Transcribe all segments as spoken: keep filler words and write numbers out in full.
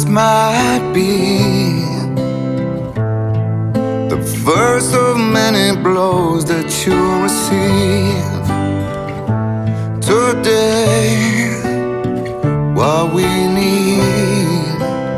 this might be the first of many blows that you'll receive. Today, what we need,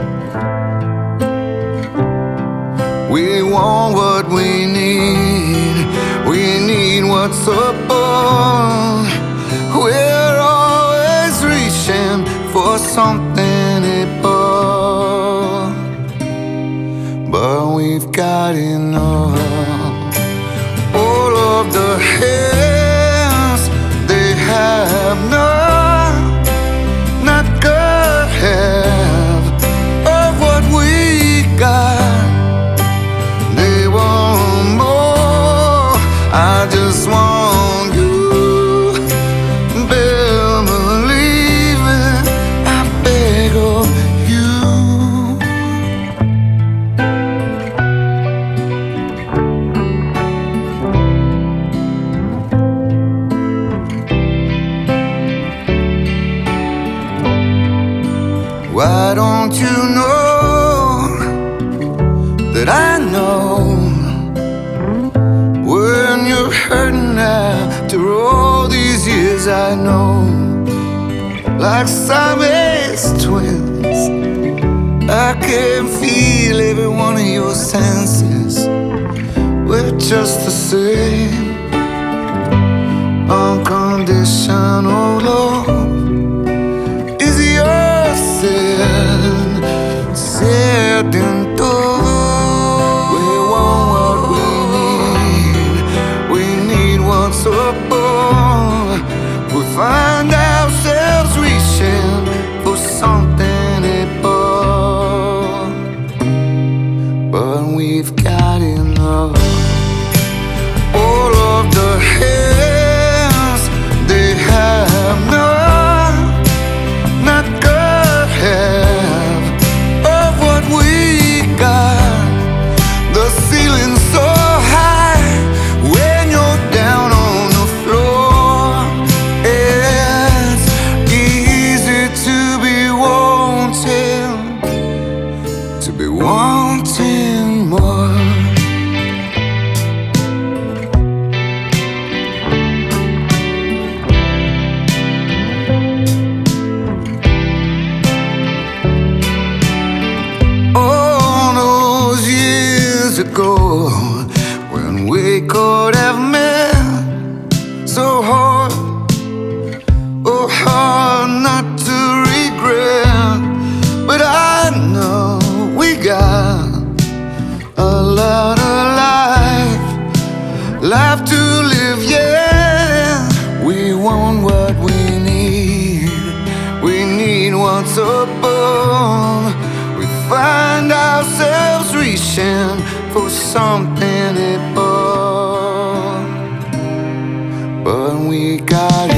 we want what we need. We need what's above. We're always reaching for something above, but we've got enough. All of the hands, they have none, not good half of what we got. They want more. I just want you. Why don't you know that I know when you're hurting after all these years? I know, like Siamese twins, I can feel every one of your senses. We're just the same. Unconditional love is yours, said and done. We want what we need. We need what's above. We find ourselves reaching for something above, but we've got enough. All of the hands, they have none, not good half of what we got. The ceiling's so high when you're down on the floor. It's easy to be wanting, to be wanting more. Ago, when we could have met so hard, oh hard not to regret. But I know we got a lot of life, life to live, yeah. We want what we need, we need what's above. We find ourselves reaching for something above, but we got it.